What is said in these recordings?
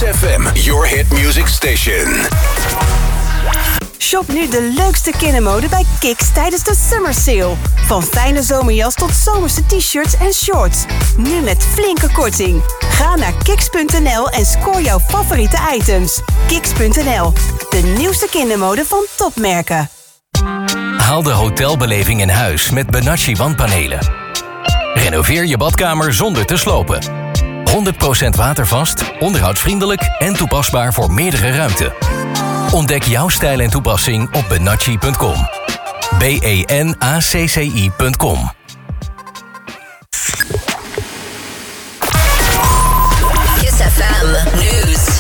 Kiss FM, your hit music station. Shop nu de leukste kindermode bij Kiks tijdens de Summer Sale. Van fijne zomerjas tot zomerse t-shirts en shorts. Nu met flinke korting. Ga naar kiks.nl en scoor jouw favoriete items. Kiks.nl, de nieuwste kindermode van topmerken. Haal de hotelbeleving in huis met Benacci wandpanelen. Renoveer je badkamer zonder te slopen. 100% watervast, onderhoudsvriendelijk en toepasbaar voor meerdere ruimten. Ontdek jouw stijl en toepassing op benacci.com. benacci.com. Kiss FM News.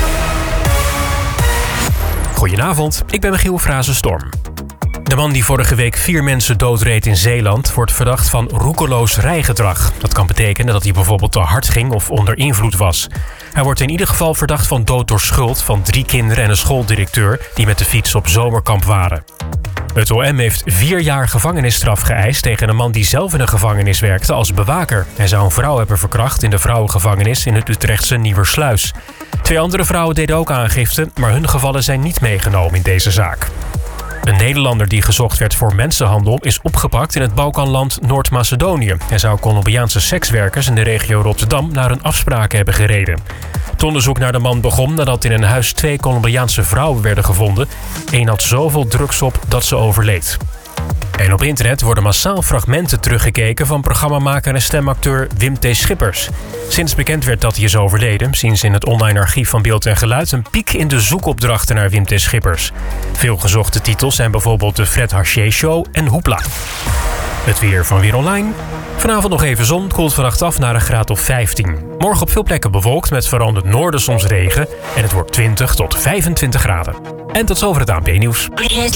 Goedenavond, ik ben Michiel Frazenstorm. De man die vorige week 4 mensen doodreed in Zeeland wordt verdacht van roekeloos rijgedrag. Dat kan betekenen dat hij bijvoorbeeld te hard ging of onder invloed was. Hij wordt in ieder geval verdacht van dood door schuld van 3 kinderen en een schooldirecteur die met de fiets op zomerkamp waren. Het OM heeft 4 jaar gevangenisstraf geëist tegen een man die zelf in een gevangenis werkte als bewaker. Hij zou een vrouw hebben verkracht in de vrouwengevangenis in het Utrechtse Nieuwersluis. 2 andere vrouwen deden ook aangifte, maar hun gevallen zijn niet meegenomen in deze zaak. Een Nederlander die gezocht werd voor mensenhandel is opgepakt in het Balkanland Noord-Macedonië. Hij zou Colombiaanse sekswerkers in de regio Rotterdam naar een afspraak hebben gereden. Het onderzoek naar de man begon nadat in een huis 2 Colombiaanse vrouwen werden gevonden. Eén had zoveel drugs op dat ze overleed. En op internet worden massaal fragmenten teruggekeken van programmamaker en stemacteur Wim T. Schippers. Sinds bekend werd dat hij is overleden, zien ze in het online archief van Beeld en Geluid een piek in de zoekopdrachten naar Wim T. Schippers. Veel gezochte titels zijn bijvoorbeeld de Fred Haché Show en Hoepla. Het weer van Weer Online. Vanavond nog even zon, koelt vannacht af naar een graad of 15. Morgen op veel plekken bewolkt met vooral in het noorden soms regen. En het wordt 20 tot 25 graden. En tot zover het ANP-nieuws.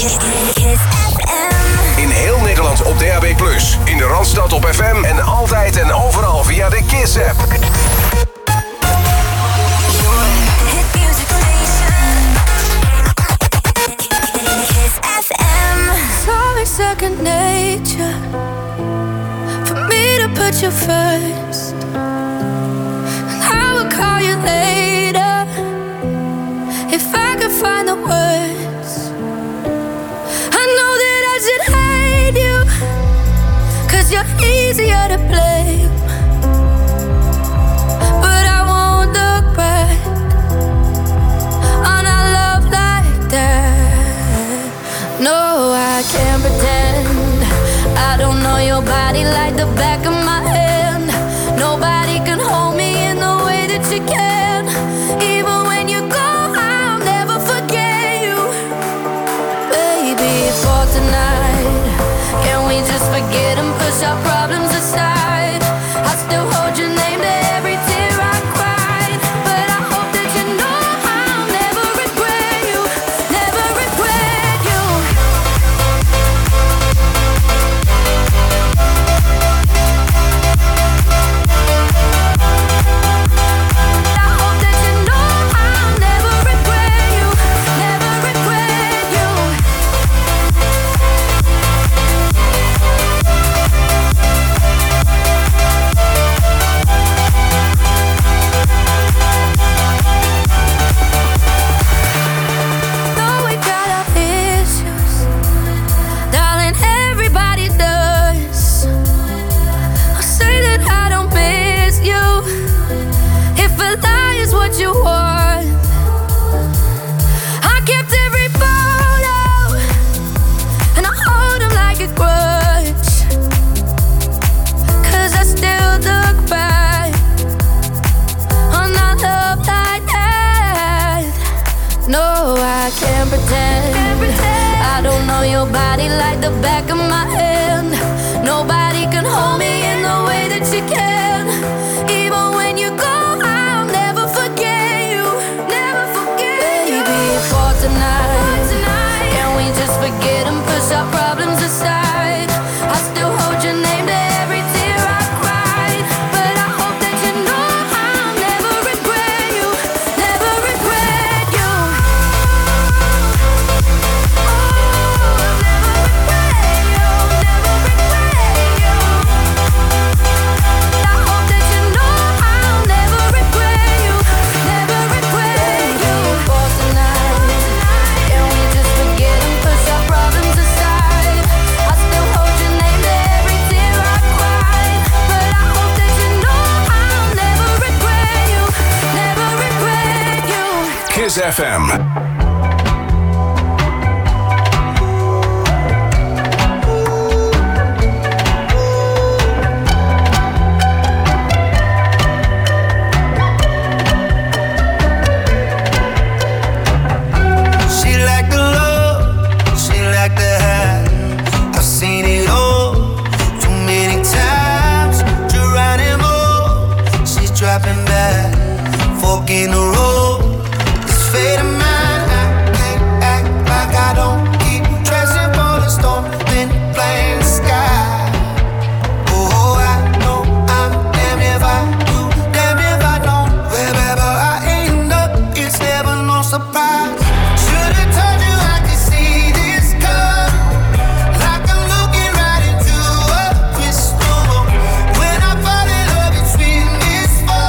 In heel Nederland op DAB+. In de Randstad op FM en altijd en overal via de Kiss-app. Second nature for me to put you first. And I will call you later if I could find the words. I know that I should hate you, 'cause you're easier to blame. But I won't look back on our love like that. No, I can't pretend I don't know your body like the back of my hand. Nobody can hold me in the way that you can. Even when you go, I'll never forget you. Baby, for tonight, can we just forget and push our problems aside? I still hold your name to every tear I cried. But I hope that you know I'll never regret you. Never regret you. Your body like the back of my hand. Nobody can hold me in the way that you can. Even when you go, I'll never forget you. Never forget you. Baby, for tonight, can we just forget and push our problems aside? I still hold your name to every tear I cried. But I hope that you know I'll never regret you. Never regret you. Kiss FM. Dropping back, fork in the road. This fate of mine, I can't act like I don't keep dressing for the storm, then blame the sky. Oh, I know I'm damn if I do, damn if I don't. Wherever I end up, it's never no surprise. Should've told you I could see this coming, like I'm looking right into a crystal ball. When I fall in love, it's with this.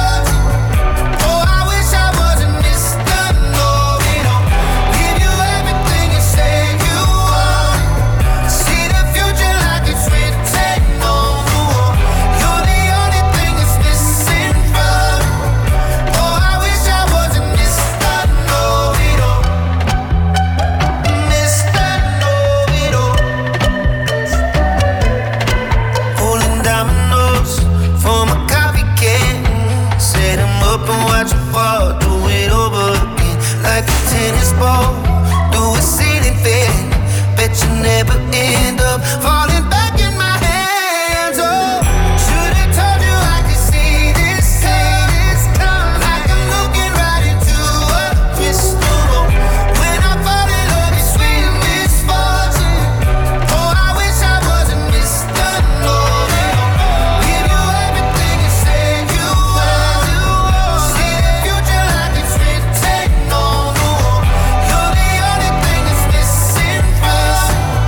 Never end up falling back in my hands. Oh, should've told you I could see this coming, like I'm looking right into a crystal ball. When I fall in love, it's with misfortune. Oh, I wish I wasn't Mr. Know-it-all. Give you everything you said you want. See the future like it's written on the wall. You're the only thing that's missing from.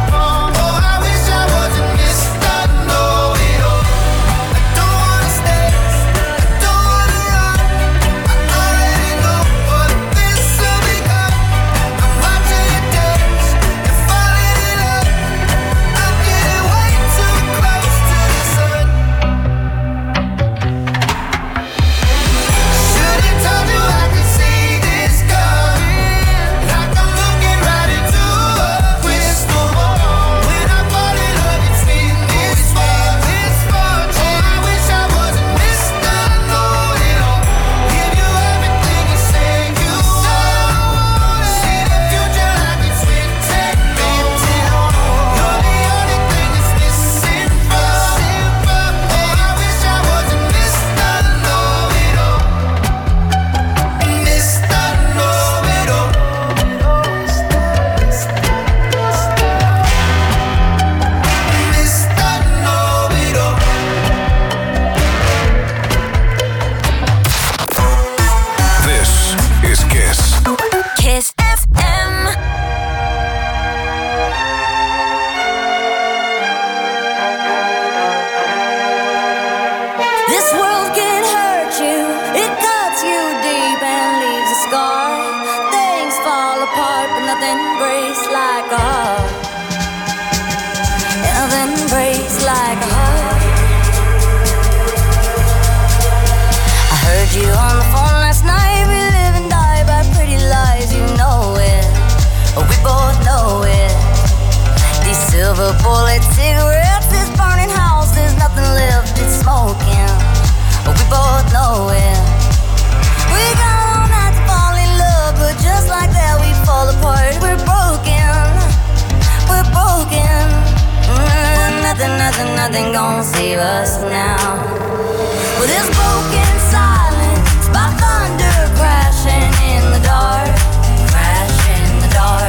Nothing gonna save us now. Well, this broken silence by thunder crashing in the dark, crashing in the dark.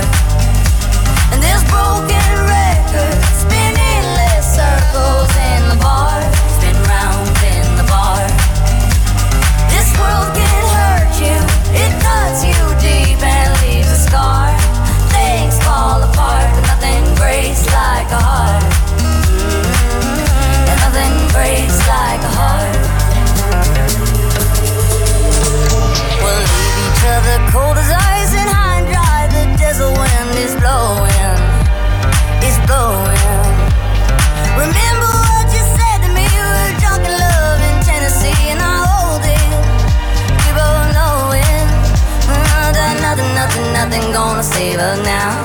And this broken record spinning less circles in the bar, spin round in the bar. This world can hurt you, it cuts you deep and leaves a scar. Things fall apart, but nothing breaks like a heart. Nothing breaks like a heart. nothing gonna save us now.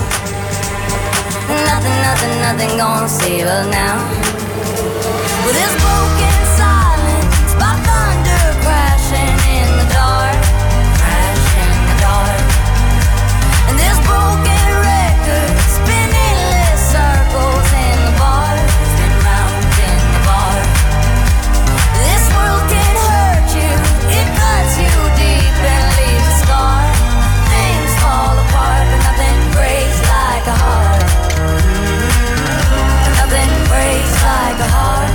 Nothing gonna save us now. With this broken silence, by thunder crashing in the dark, crash in the dark. And this broken record spinning endless circles in the bar, spin round in the bar. This world can hurt you, it cuts you deep and leaves a scar. Things fall apart, but nothing breaks like a heart. Nothing breaks like a heart.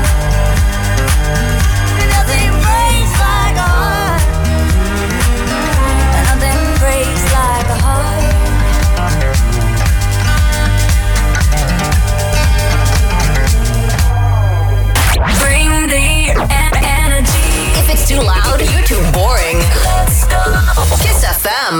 Nothing breaks like a heart. Nothing breaks like a heart. Bring the energy. If it's too loud, you're too boring. Let's go. Kiss FM.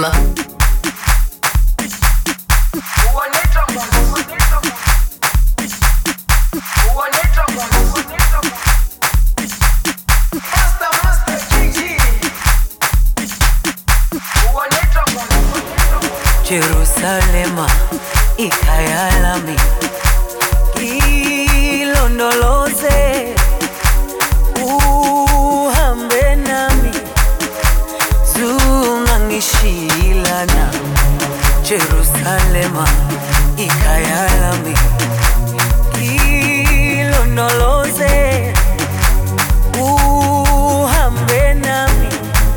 Jerusalema, ikhaya lami, ilondoloze, uhambe nami, zungangishilana. Jerusalema, ikhaya lami, ilondoloze, uhambe nami,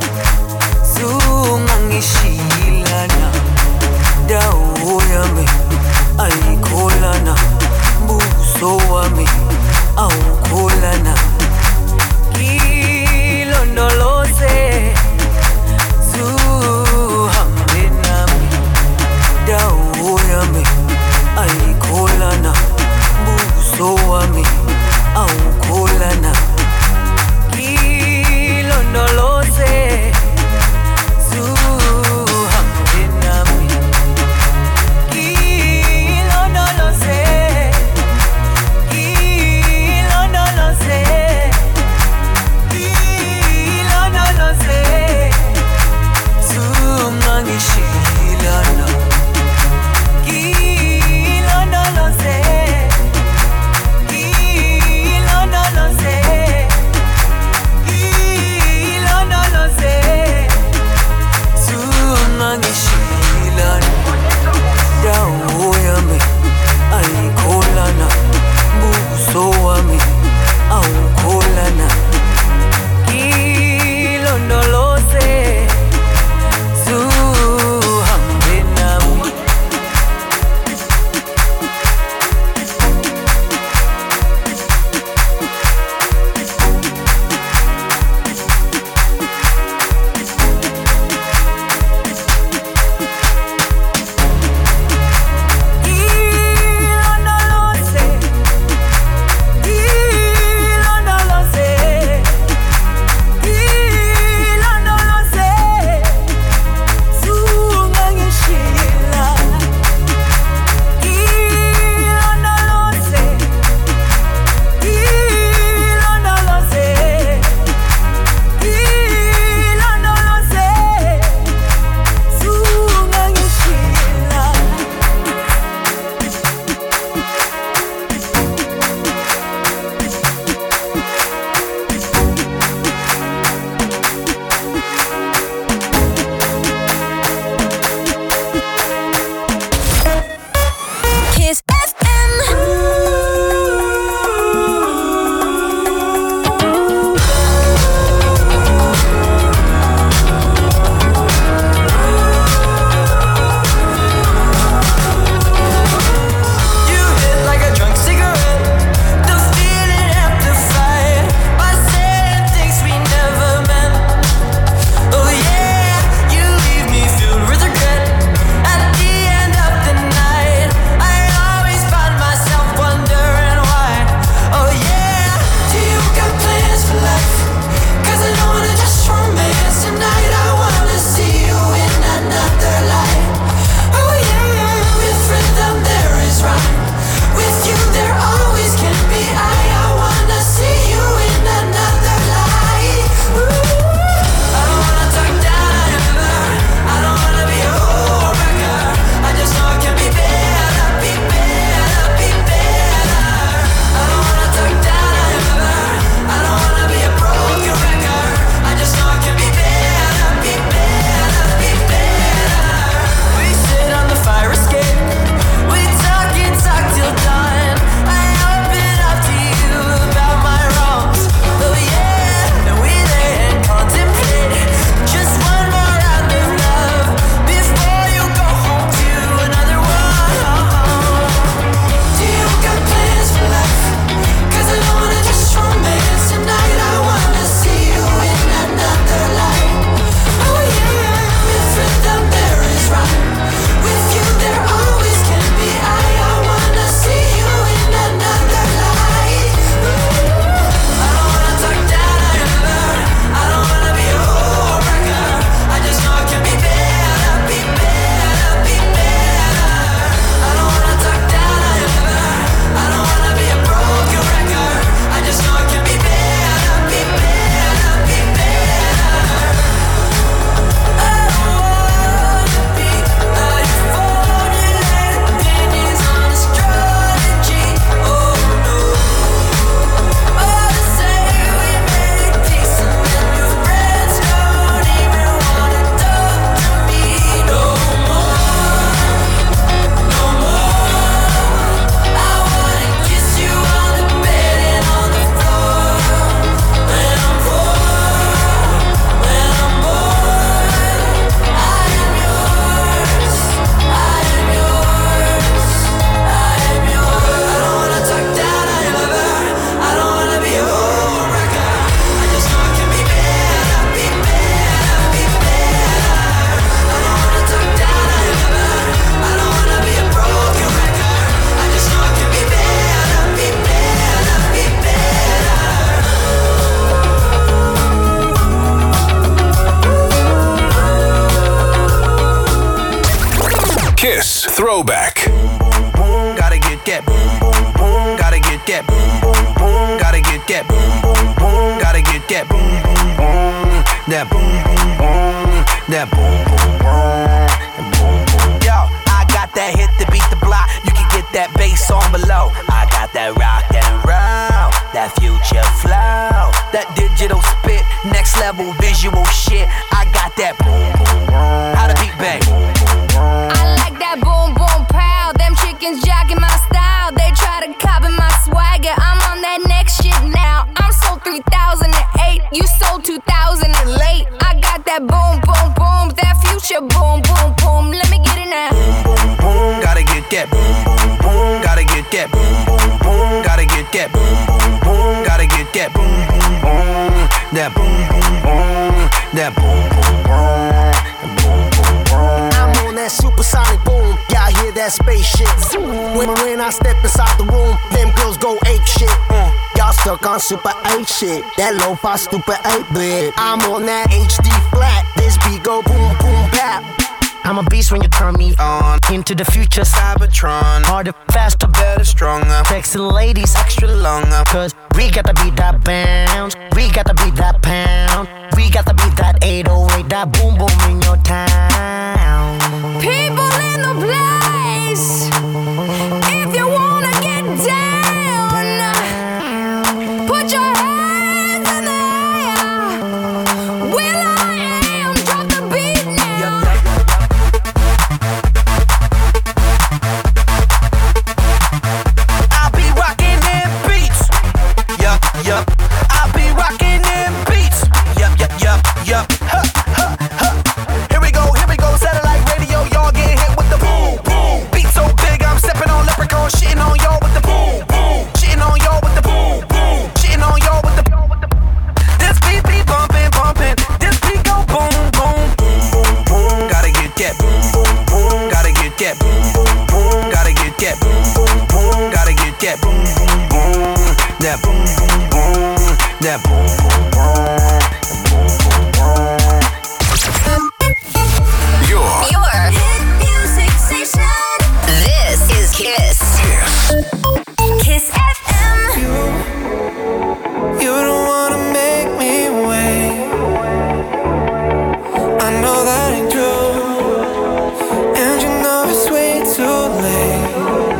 zungangishilana. Dawo yami ayikholana, buso wami awukholana. Ilondoloze, zuhambe nami. Dawo yami ayikholana, buso wami Kiss Throwback. Boom, boom, gotta get that. Boom, boom, boom, gotta get that. Boom, boom, boom, gotta get that. Boom, boom, boom, gotta get that. Boom, boom, boom, that boom, boom, boom, that boom, boom, boom, boom, boom. Yo, I got that hit to beat the block. You can get that bass on below. I got that rock and roll, that future flow, that digital spit, next level visual shit. I got that boom, boom, boom. How to beat bang. I like that boom boom pow. Them chickens jacking my style. They try to copy my swagger. I'm on that next shit now. I'm sold 3008. You sold 2000 and late. I got that boom boom boom. That future boom boom boom. Let me get it now. Boom boom boom. Gotta get that. Boom boom boom. Gotta get that. Boom boom boom. Gotta get that. Boom boom boom. Gotta get that. Boom boom boom. That boom boom boom. That boom boom boom. I'm on that supersonic boom, y'all hear that spaceship. When I step inside the room, them girls go ape shit. Y'all stuck on super 8 shit, that lo-fi stupid 8-bit. I'm on that HD flat, this beat go boom boom bap. I'm a beast when you turn me on. Into the future, Cybertron. Harder, faster, better, stronger. Sexy ladies, extra longer. Cause we got to beat that bounce. We got to beat that pound. We got to beat that 808, that boom boom in your town. People in the place, if you wanna get down, put your hands in the air. Will I am, drop the beat now. I'll be rocking them beats. Yup, yup. I'll be rocking them beats. Yup, yup, yup, yup. Huh, huh, huh. Here we go, satellite radio. Y'all get hit with the boom, boom. Beat so big, I'm stepping on leprechaun, shitting on y'all with the boom, boom. Shitting on y'all with the boom, boom. Shitting on y'all with the boom. This beat be bumping, bumping. This beat go boom, boom, boom, boom, boom. Gotta get that boom, boom, boom. Gotta get that boom, boom, boom. Gotta get that boom, boom, boom. Gotta get that boom, boom, boom. That boom, boom, boom. That boom, boom, boom. Your hit music station. This is Kiss. Kiss FM. You don't wanna make me wait. I know that ain't true, and you know it's way too late.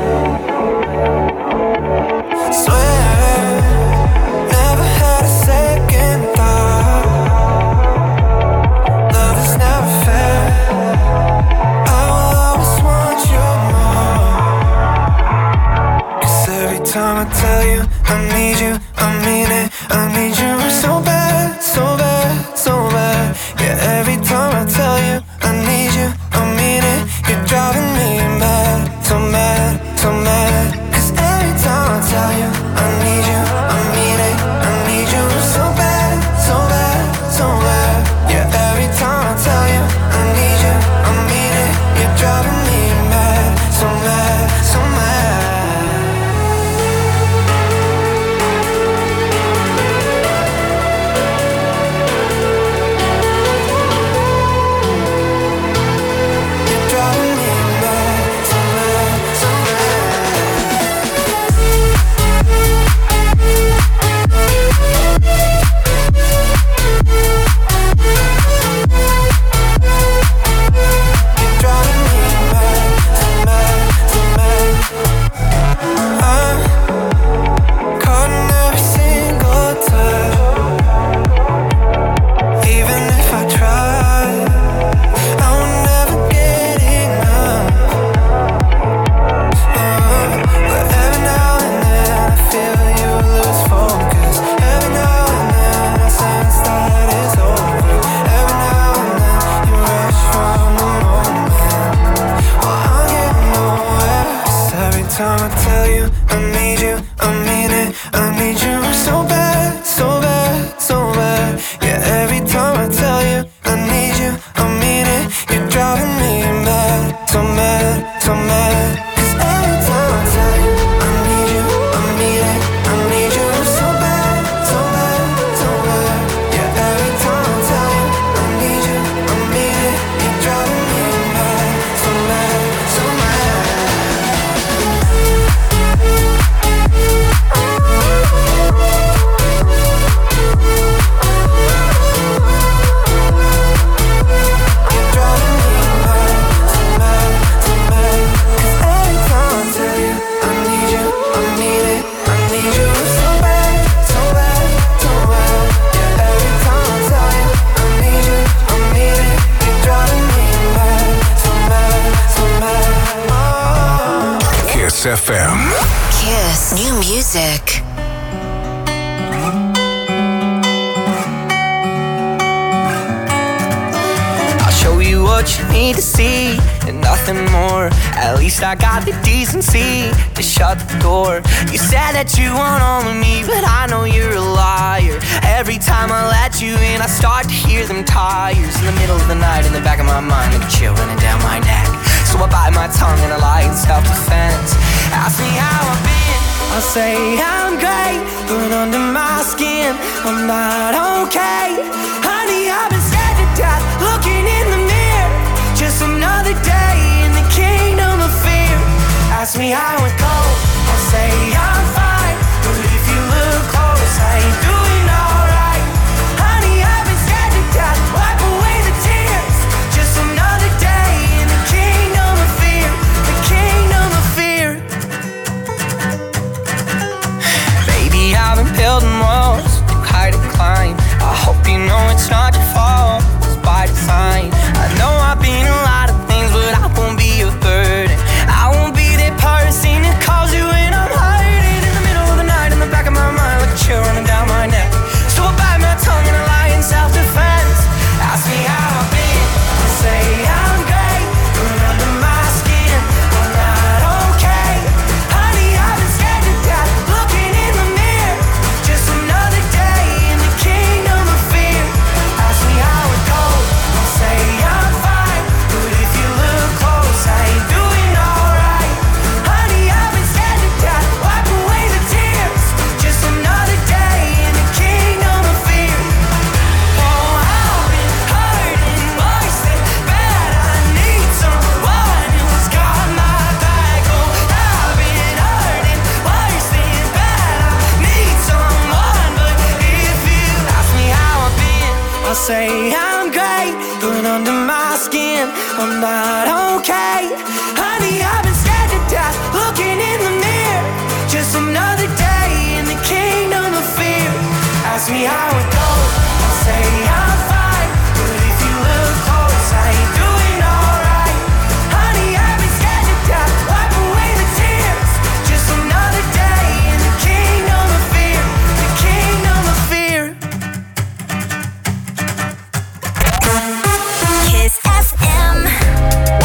Swear, never had a second thought. Love is never fair. I will always want you more. 'Cause every time I tell you I need you, I mean it. I need you so bad, so bad, so bad. Yeah, every time I tell you I need you, I mean it. You're driving me mad, so mad, so mad. 'Cause every time I tell you I need you, I mean it. I need you so bad, so bad, so bad. Yeah, every time I tell you I need you, I mean it. You're driving me mad, so mad, so mad. You're driving me mad, so mad, so You're driving me mad, so mad, so mad. I'm caught in every single touch. Even if I try, I will never get enough. But every now and then I feel you lose focus. Every now and then I sense that it's over. Every now and then you rush from the moment. Well, I'm getting nowhere. 'Cause every time I tell you I need you, I mean it. I need you so bad, so bad, so bad. Yeah, every time I tell you I need you, I mean it. You're driving me mad, so mad, so mad. 'Cause every time I tell you I need you, I mean it. I need you so bad, so bad, so bad. Yeah, every time I tell you I need you, I mean it. You're driving me mad, so mad, so Kiss FM. Kiss. New music. Show you what you need to see and nothing more. At least I got the decency to shut the door. You said that you want all of me, but I know you're a liar. Every time I let you in, I start to hear them tires in the middle of the night in the back of my mind, like a chill running down my neck. So I bite my tongue and I lie in self-defense. Ask me how I've been, I'll say I'm great, but under my skin I'm not okay. Honey, I've been scared to death, looking in the mirror. Just another day in the kingdom of fear. Ask me how it goes, I'll say I'm fine, but if you look close, I ain't doing alright. Honey, I've been scared to death, wipe away the tears. Just another day in the kingdom of fear. The kingdom of fear. Baby, I've been building walls to hide and climb. I hope you know it's not your fault, it's by design. I know I've been a lot of things, but I won't be a burden. I won't be that person that calls you when I'm hiding in the middle of the night in the back of my mind, like a chill running down my neck. So I bite my tongue and I lie in self-defense. Ask me how I've been, I say I'm great, but under my skin I'm not okay. Honey, I've been scared to death, looking in the mirror. Just another day in the kingdom of fear. Ask me how it goes, I'll say I'm fine, but if you look close, I ain't doing alright. Honey, I've been scared to death, wipe away the tears. Just another day in the kingdom of fear. Oh, I've been hurting worse than bad. I need someone who's got my back. Oh, I've been hurting worse than bad. I need someone, but if you ask me how I've been, I'll say I'm great, but under my skin I'm not okay. Honey, I've been scared to death, looking in the mirror. Just another day in the kingdom of fear. Ask me how it goes, I'll say I'm fine, but if you look close, I ain't doing alright. Honey, I've been scared to death, wipe away the tears. Just another day in the kingdom of fear. The kingdom of fear. Kiss FM.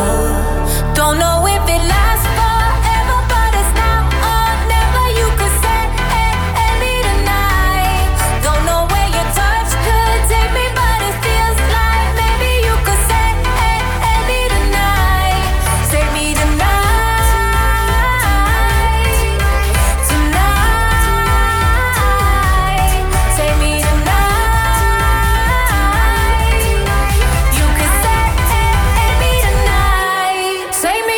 Don't know if it lasts forever, but it's now or never. You could say me tonight. Don't know where your touch could take me, but it feels like maybe you could say me tonight. Say me tonight. Tonight. Say me tonight. You could say me tonight. Say me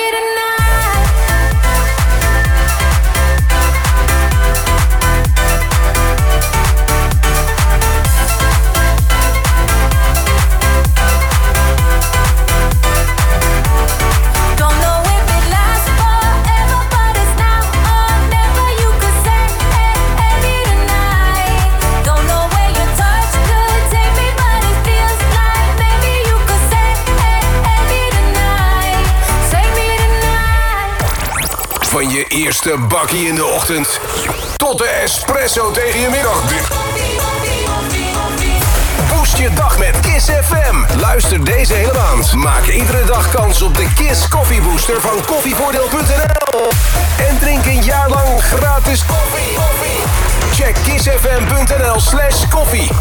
don't know if it lasts forever, but it's now or never. You could say me tonight. Don't know where your touch could take me, but it feels like maybe you could say me tonight. Say me tonight. Van je eerste bakkie in de ochtend tot de espresso tegen je middagdip. Boost je dag met Kiss FM. Luister deze hele maand. Maak iedere dag kans op de Kiss Coffee Booster van koffievoordeel.nl. En drink een jaar lang gratis koffie. Check kissfm.nl/koffie.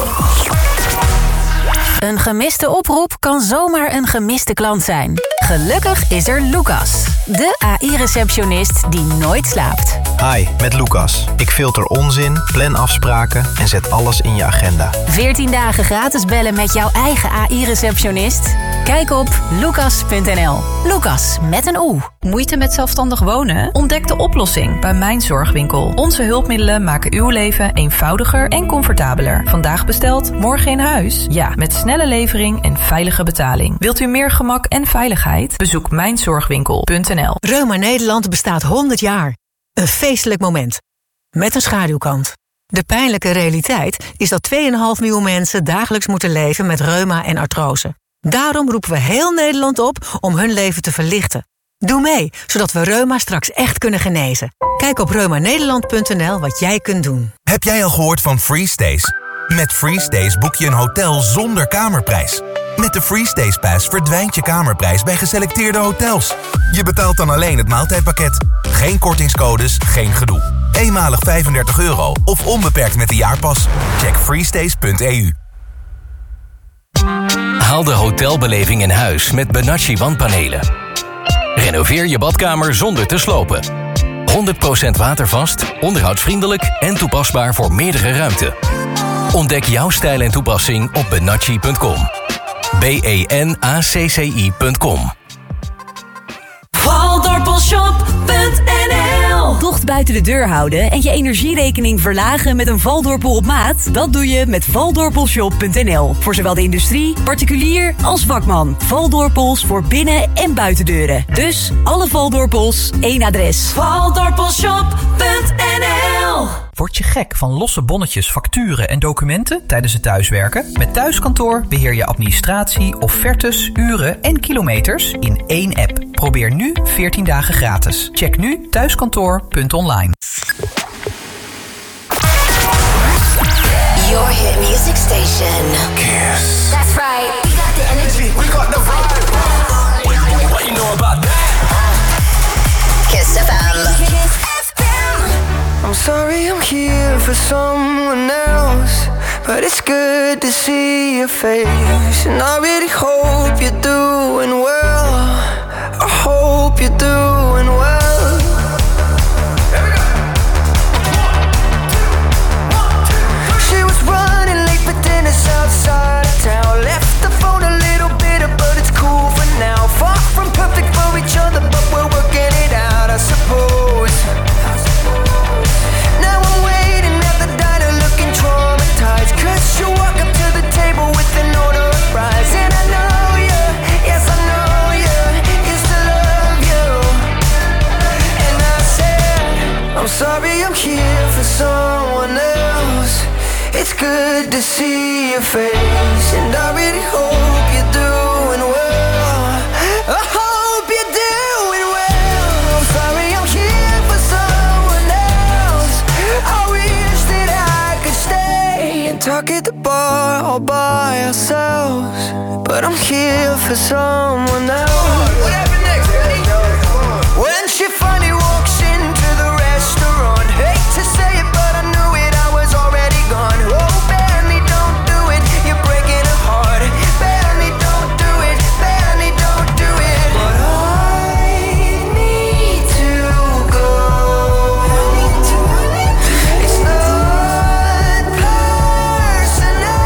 Een gemiste oproep kan zomaar een gemiste klant zijn. Gelukkig is er Lucas, de AI-receptionist die nooit slaapt. Hi, met Lucas. Ik filter onzin, plan afspraken en zet alles in je agenda. 14 dagen gratis bellen met jouw eigen AI-receptionist? Kijk op lucas.nl. Lucas met een O. Moeite met zelfstandig wonen? Ontdek de oplossing bij Mijn Zorgwinkel. Onze hulpmiddelen maken uw leven eenvoudiger en comfortabeler. Vandaag besteld, morgen in huis? Ja, met snelle levering en veilige betaling. Wilt u meer gemak en veiligheid? Bezoek mijnzorgwinkel.nl. Reuma Nederland bestaat 100 jaar. Een feestelijk moment. Met een schaduwkant. De pijnlijke realiteit is dat 2,5 miljoen mensen dagelijks moeten leven met reuma en artrose. Daarom roepen we heel Nederland op om hun leven te verlichten. Doe mee, zodat we reuma straks echt kunnen genezen. Kijk op reumanederland.nl wat jij kunt doen. Heb jij al gehoord van Freestays? Met Freestays boek je een hotel zonder kamerprijs. Met de Freestays Pass verdwijnt je kamerprijs bij geselecteerde hotels. Je betaalt dan alleen het maaltijdpakket. Geen kortingscodes, geen gedoe. Eenmalig €35 of onbeperkt met de jaarpas. Check freestays.eu. Haal de hotelbeleving in huis met Benacci wandpanelen. Renoveer je badkamer zonder te slopen. 100% watervast, onderhoudsvriendelijk en toepasbaar voor meerdere ruimten. Ontdek jouw stijl en toepassing op benacci.com. benacci.com. Valdorpelshop.nl. Tocht buiten de deur houden en je energierekening verlagen met een Valdorpel op maat? Dat doe je met Valdorpelshop.nl. Voor zowel de industrie, particulier als vakman. Valdorpels voor binnen- en buitendeuren. Dus alle Valdorpels, één adres. Valdorpelshop.nl. Word je gek van losse bonnetjes, facturen en documenten tijdens het thuiswerken? Met Thuiskantoor beheer je administratie, offertes, uren en kilometers in één app. Probeer nu 14 dagen gratis. Check nu thuiskantoor.online. Your hit music station. Kiss. That's right. We got the energy. We got the vibe. What you know about that? Kiss FM. I'm sorry I'm here for someone else, but it's good to see your face. And I really hope you're doing well. I hope you're doing well. She was running late for dinner outside of town. Left the phone a little bitter, but it's cool for now. Far from perfect for each other, but we're working it out, I suppose. Now I'm waiting at the diner looking traumatized, 'cause you walk up to the table with an order of fries. And I know you, yes I know you, used to love you. And I said, I'm sorry I'm here for someone else. It's good to see your face, and I really hope you're doing well. I hope you're doing well. I'm sorry I'm here for someone else. I wish that I could stay and talk at the bar all by ourselves, but I'm here for someone else. What happened next, Eddie? When she finally walks into the restaurant, hate to say it, but I knew it, I was already gone. Oh, Benny, don't do it, you're breaking a heart. Benny, don't do it, Benny, don't do it. But I need to go. It's not personal.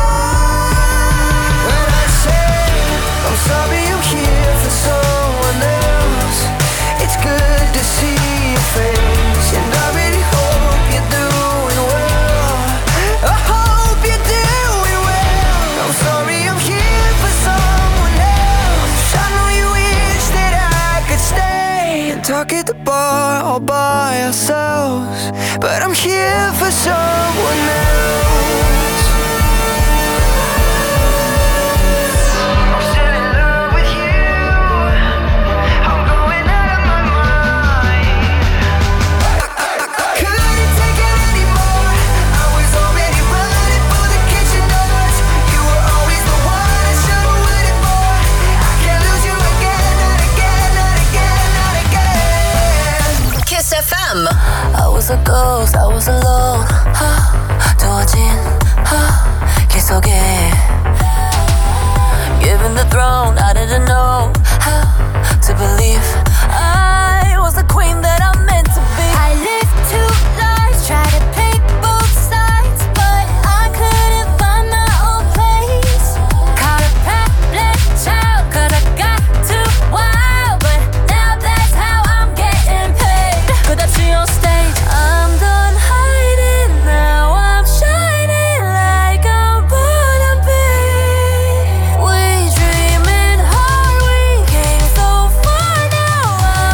When I say I'm sorry, I'm here for someone else. It's good to see your face, and I really hope you're doing well. I hope you're doing well. I'm sorry, I'm here for someone else. I know you wish that I could stay and talk at the bar all by ourselves, but I'm here for someone else. I'm still in love with you. I'm going out of my mind. Couldn't take it anymore. I was already running for the kitchen doors. You were always the one I should've waited for. I can't lose you again, not again, not again, not again. Kiss FM. I was a ghost, I was alone. 두어진 길 속에. Given the throne, I didn't know how to believe I was the queen that I'm meant to be. I lived two lives, tried to pick both sides, but I couldn't find my own place. Caught a problem child, 'cause I got too wild, but now that's how I'm getting paid. 끝없이 on stage. I'm done hiding, now I'm shining like I'm born to be. We dreaming hard, we came so far, now I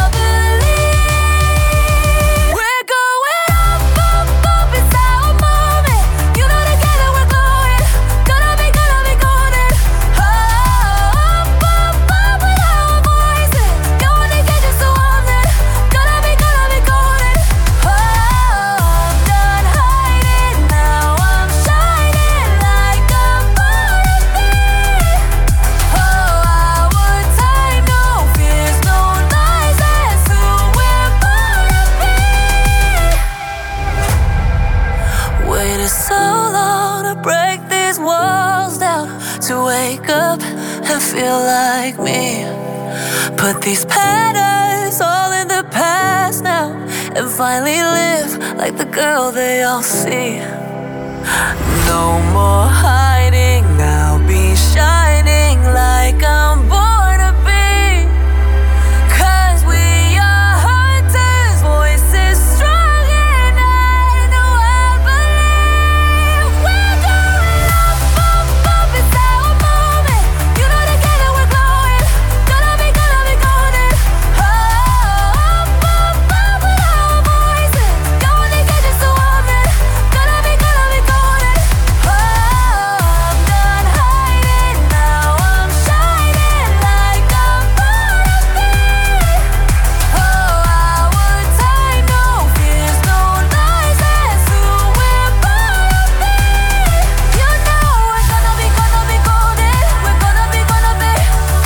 believe. We're going up, up, up, it's our moment. You know together we're glowing, gonna be golden. Up, up, up with our voices. You wanna get just so on it, gonna be golden. Oh, I'm done hiding, now I'm shining like I'm born to be. Oh, our time, no fears, no lies, that's who we're born to be. Waited so long to break these walls down, to wake up and feel like me. Put these patterns all in the past now, and finally live like the girl they all see. No more hiding, I'll be shining like I'm born to be. 'Cause we are hunters, voices strong, and I know I believe. We're going up, up, up, it's our moment. You know together we're glowing, gonna be golden. Oh, up, up, up with our voices. You wanna get just so on it, gonna be golden. Oh, I'm done hiding, now I'm shining like I'm born to be. Oh, our time, no fears, no lies, that's who we're born to be. You know we're gonna be golden. We're gonna be born to be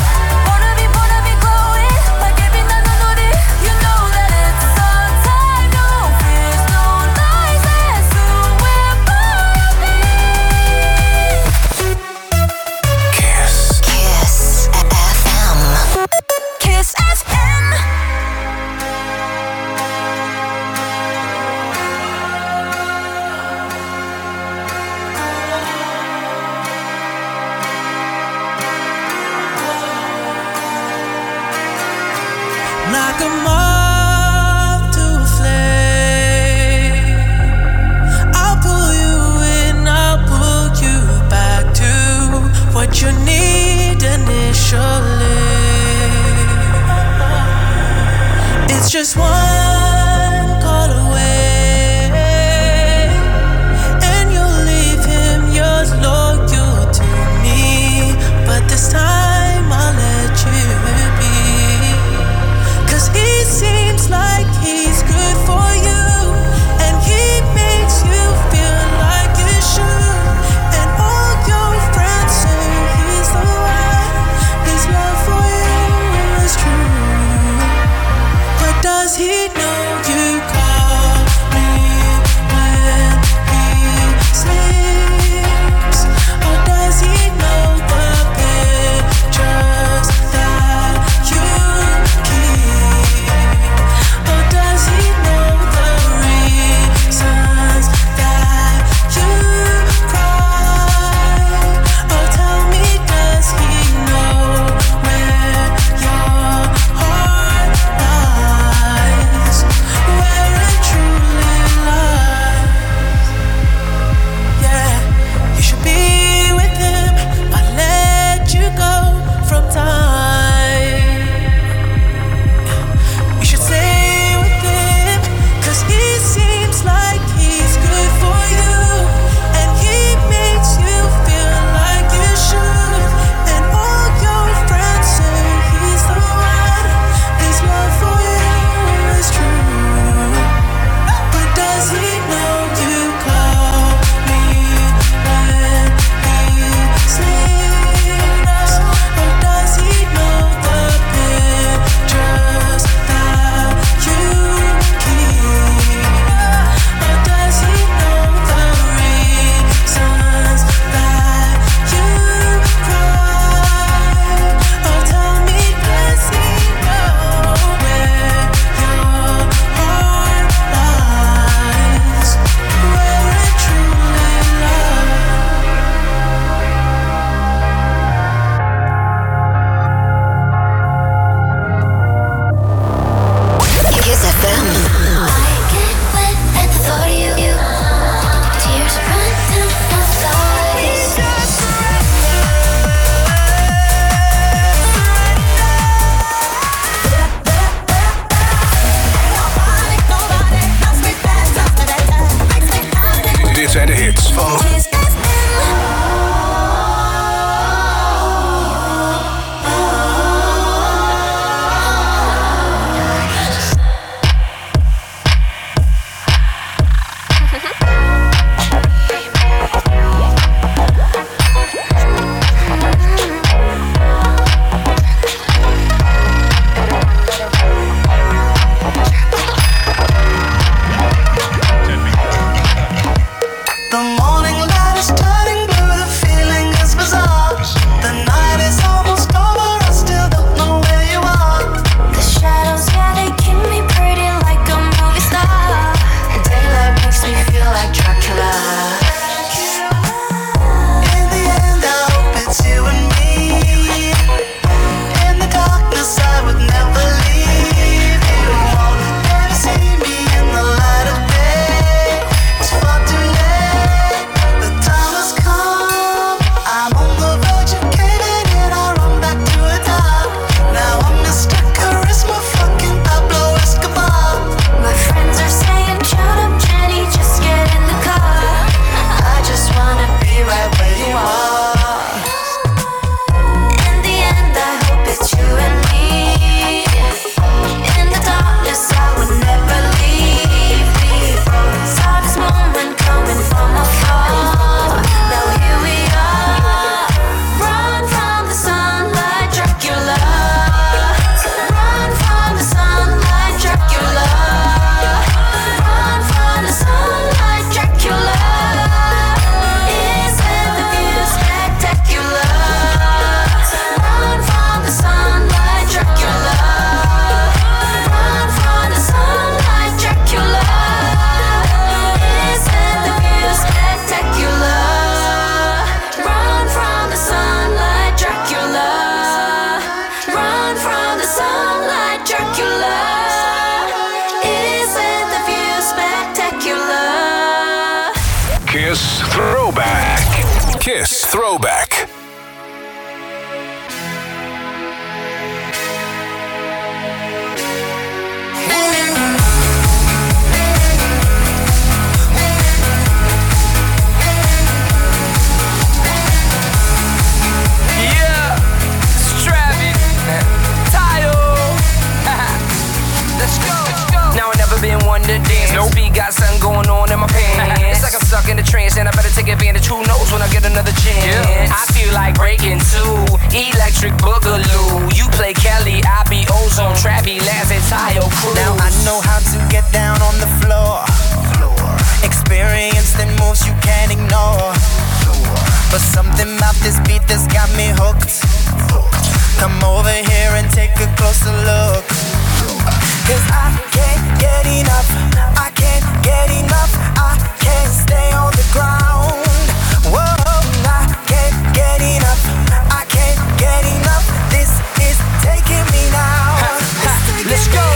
glowing like every night I know it. You know that it's our time, no fears, no lies, that's who we're born to be. Kiss. Kiss FM. Kiss FM. Knock 'em off to a flame. I'll pull you in, I'll pull you back to what you need initially. It's just one call away, and you'll leave him yours loyal to me. But this time I'll let you be. 'Cause he seems like he's good for you, and he makes you feel like you should. And all your friends say he's the one. Kiss Throwback. Been one to dance. Nope. Speed got something going on in my pants. It's like I'm stuck in a trance and I better take advantage. Who knows when I get another chance? Yeah. I feel like breaking two. Electric Boogaloo. You play Kelly, I be Ozone. Trappy, Laz, and Tayo Cruz. Now I know how to get down on the floor. Experience the moves you can't ignore. But something about this beat that's got me hooked. Come over here and take a closer look. 'Cause I can't get enough, I can't get enough, I can't stay on the ground. Whoa, I can't get enough, I can't get enough. This is taking me now. Let's go.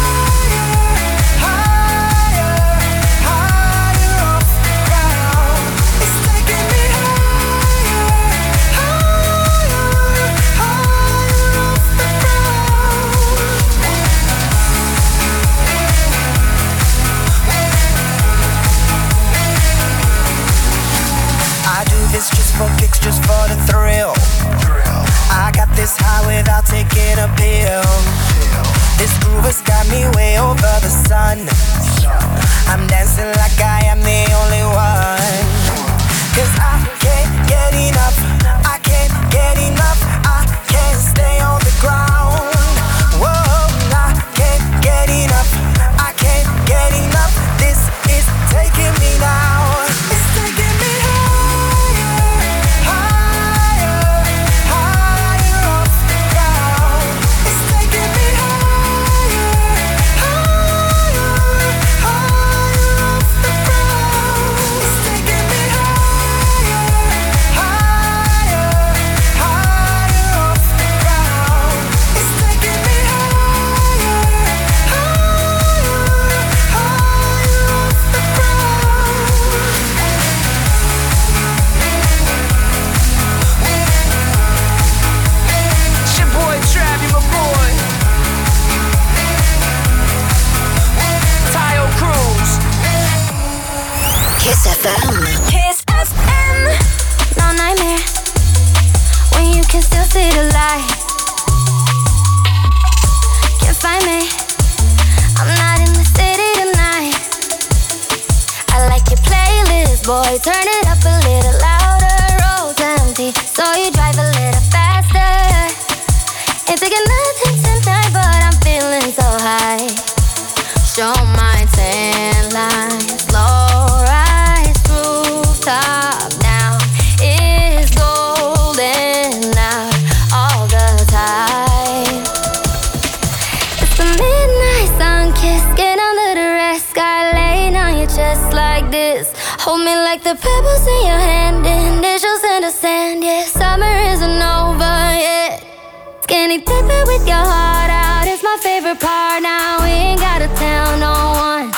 This just for kicks, just for the thrill. I got this high without taking a pill. This groove has got me way over the sun. I'm dancing like I am the only one. 'Cause I can't get enough, I can't get enough, I can't stay on the ground. Whoa, I can't get enough, I can't get enough. This is taking me now. It's taking me Kiss FM. Kiss FM. No nightmare when you can still see the light. Can't find me. I'm not in the city tonight. I like your playlist, boy. Turn it up a little louder. Road's empty, so you drive a little faster. Ain't taking nothing tonight, but I'm feeling so high. Show my tan lines, slow rise. Top down is golden out all the time. It's the midnight sun kiss, get under the red sky, laying on your chest like this. Hold me like the pebbles in your hand, initials in the sand. Yeah, summer isn't over yet. Skinny dipping with your heart out is my favorite part. Now we ain't gotta tell no one.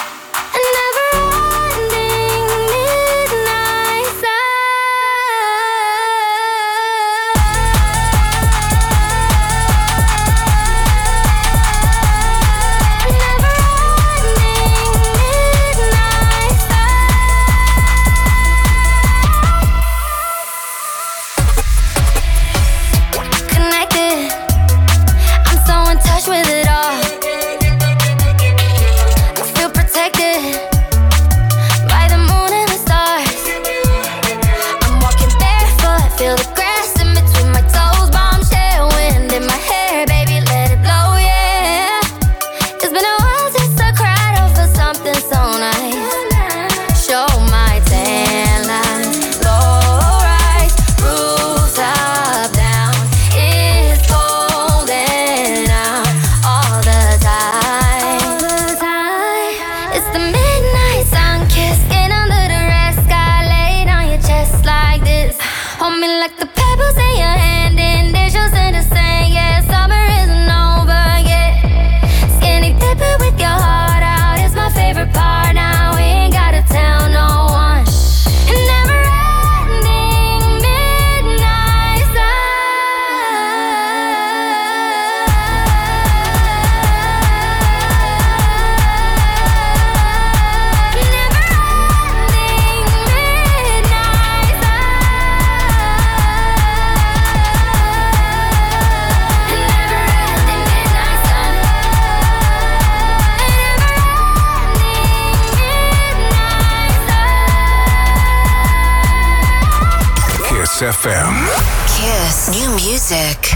With it all, Kiss FM. Kiss New Music.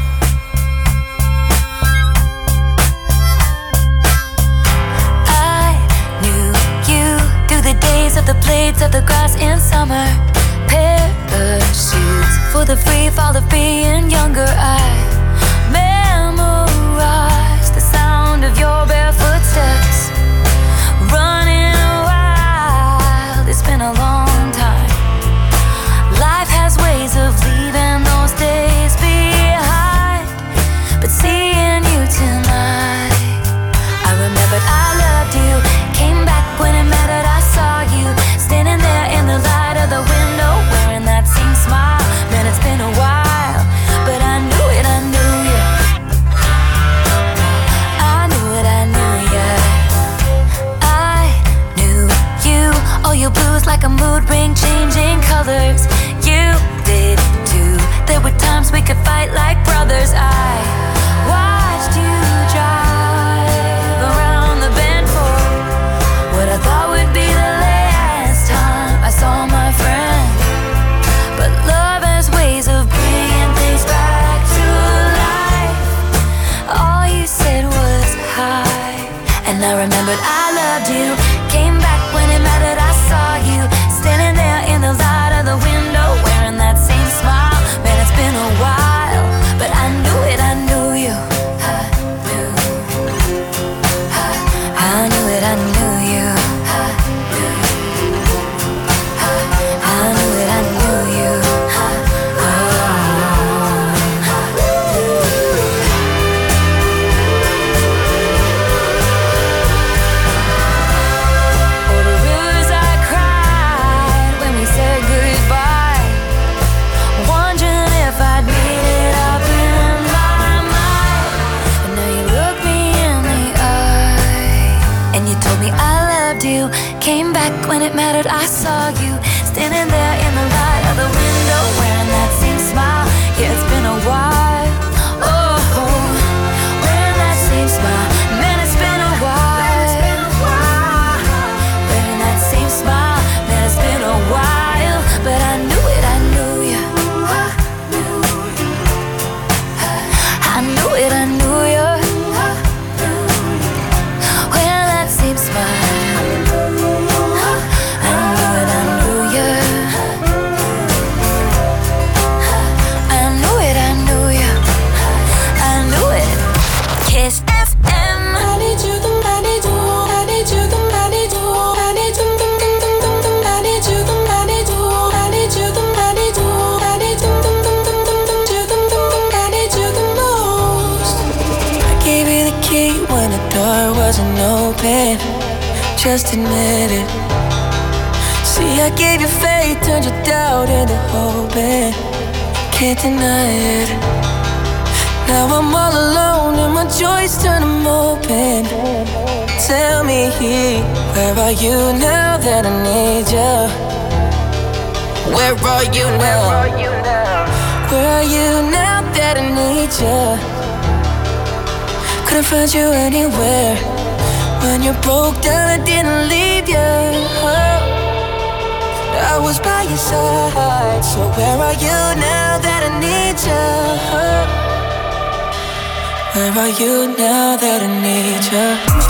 I knew you through the days of the blades of the grass in summer. Parachutes for the free fall of being younger. I memorized the sound of your barefoot steps. Running wild, it's been a long time. Life has ways of leaving those days behind. But seeing you tonight, I remembered I loved you. Came back when it mattered, I saw you standing there in the light of the window, wearing that same smile. Man, it's been a while, but I knew it, I knew you. I knew it, I knew you. I knew you. Oh, your blues like a mood ring, changing colors. You did too. There were times we could fight like brothers. I watched you drive around the bend for what I thought would be the last time I saw my friend. But love has ways of bringing things back to life. All you said was hi, and I remembered I loved you. Came back when it mattered, I saw you standing there in the light of the window, wearing that same smile. Man, it's been a while, but I knew it, I knew you. I knew it, I knew you. I knew it, I knew you. Oh, the rivers I cried when we said goodbye, wondering if I'd made it up in my mind. But now you look me in the eye, and you told me I loved you. Came back when it mattered, I saw you standing there in the light of the window, wearing that same smile. Yeah, it's been a while. Oh, wearing that same smile. Man, it's been a while. Wearing that same smile. Man, it's been a while, but I knew it, I knew you. I knew it, I knew you. Wearing that same smile. Kiss FM. I need you, I need you, I need you, I need you, I need you, I need you, I need you, I need you, I need you, I need you, I need you the most. I gave you the key when the door wasn't open. Just admit it. See, I gave you faith, turned your doubt into hope. Can't deny it. Now I'm all alone and my joys turn them open. Tell me, where are you now that I need you? Where are you now? Where are you now that I need you? Couldn't find you anywhere. When you broke down, I didn't leave you. I was by your side. So where are you now that I need you? Where are you now that I need you?